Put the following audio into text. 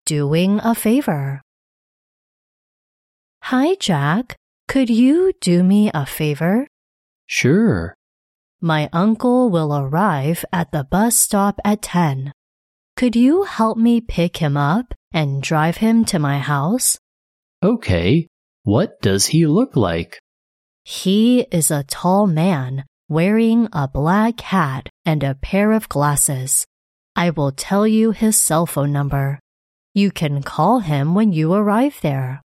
doing a favor. Hi, Jack. Could you do me a favor? Sure. My uncle will arrive at the bus stop at 10. Could you help me pick him up and drive him to my house? Okay. What does he look like? He is a tall man wearing a black hat and a pair of glasses. I will tell you his cell phone number. You can call him when you arrive there.